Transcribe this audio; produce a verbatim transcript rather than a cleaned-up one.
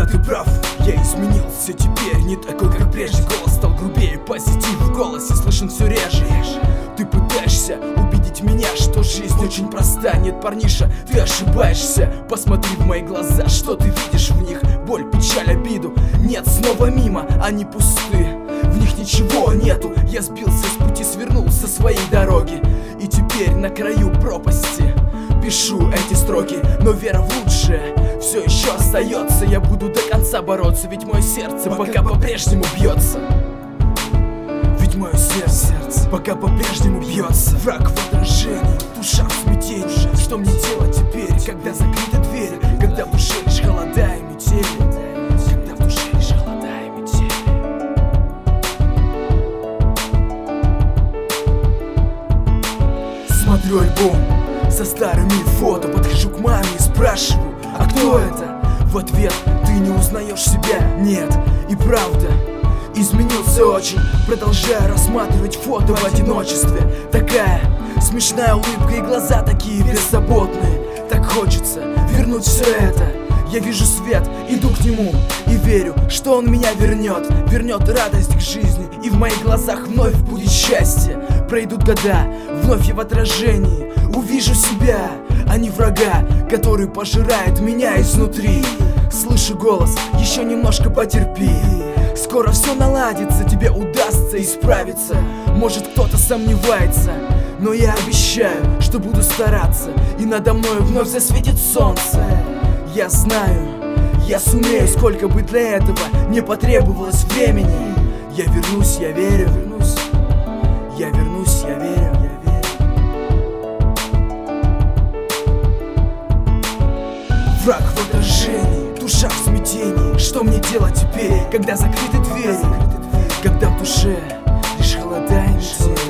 ты прав, я изменился теперь, не такой, как прежде. Голос стал грубее, позитив в голосе слышен все реже. Ты пытаешься убедить меня, что жизнь очень проста. Нет, парниша, ты ошибаешься. Посмотри в мои глаза, что ты видишь в них? Боль, печаль, обиду. Нет, снова мимо, они пусты, в них ничего нету. Я сбился с пути, свернул со своей дороги, и теперь на краю пропасти пишу эти строки. Но вера в лучшее все еще остается. Я буду до конца бороться, ведь мое сердце пока по-прежнему бьется. Ведь мое сердце пока по-прежнему бьется. Враг в отражении, душа в смятении. Что мне делать теперь, когда закрыты двери, когда в душе лишь холода и метели? Когда в душе лишь холода и метели. Смотрю альбом со старыми фото, подхожу к маме и спрашиваю: а кто это? В ответ: ты не узнаешь себя? Нет, и правда, изменился очень. Продолжаю рассматривать фото в одиночестве. Такая смешная улыбка и глаза такие беззаботные. Так хочется вернуть все это. Я вижу свет, иду к нему и верю, что он меня вернет. Вернет радость к жизни, и в моих глазах вновь будет счастье. Пройдут года, вновь я в отражении увижу себя, а не врага, который пожирает меня изнутри. Слышу голос: еще немножко потерпи, скоро все наладится, тебе удастся исправиться. Может, кто-то сомневается, но я обещаю, что буду стараться, и надо мной вновь засветит солнце. Я знаю, я сумею, сколько бы для этого не потребовалось времени. Я вернусь, я верю, вернусь. Я вернусь, я верю, я верю. Враг в отражении, душа в смятении. Что мне делать теперь, когда закрыты двери? Когда в душе лишь холода и метели?